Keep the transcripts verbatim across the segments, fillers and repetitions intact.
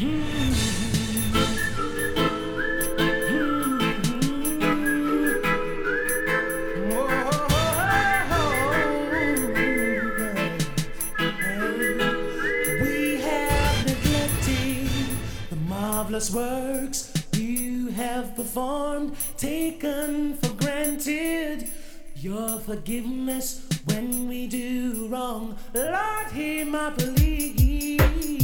Marvelous works you have performed, taken for granted. Your forgiveness when we do wrong, Lord, hear my plea.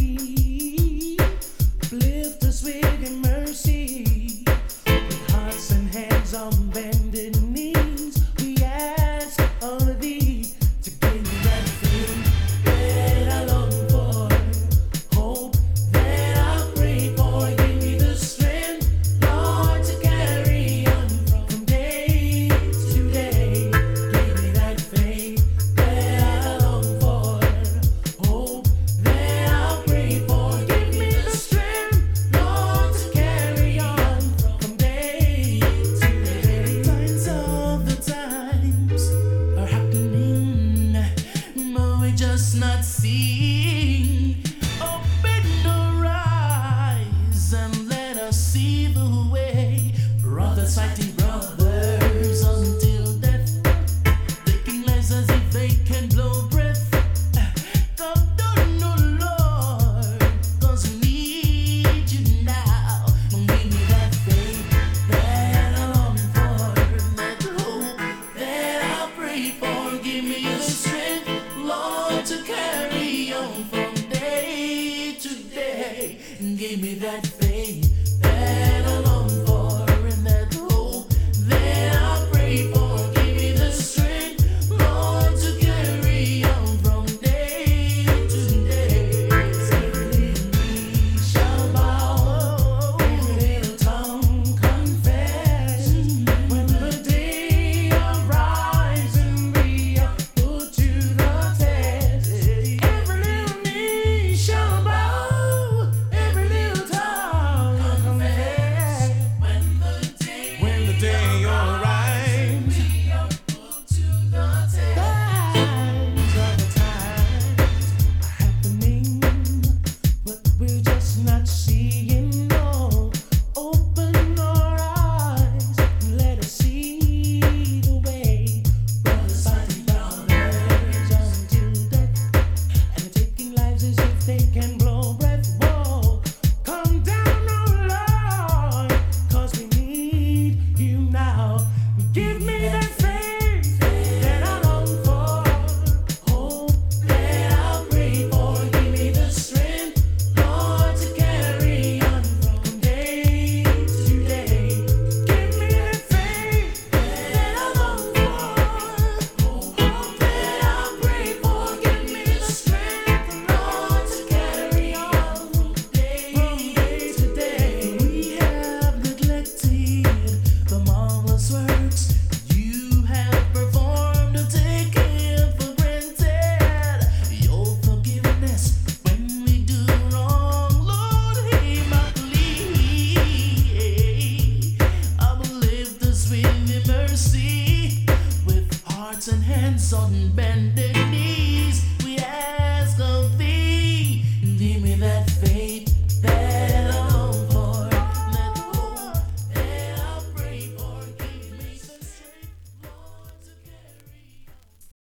Uplift us with your mercy, with hearts and hands on bended knees. We ask of thee to give me that faith that I long for, hope that I pray for. Give me the strength, Lord, to carry on from day to day. Give me that faith that I long for, hope that I pray for. Give me the strength, Lord, to carry on from day to day. Signs of the times are happening, but we just not seeing. Open our eyes and let us see the way. Brothers fighting brothers until death, taking lives as if they can blow breath. Come down, oh Lord, 'cause we need you now. Give me that faith that I long for, that hope that I pray for. Give me the strength, Lord, to carry on from day to day. Give me that faith that I long for.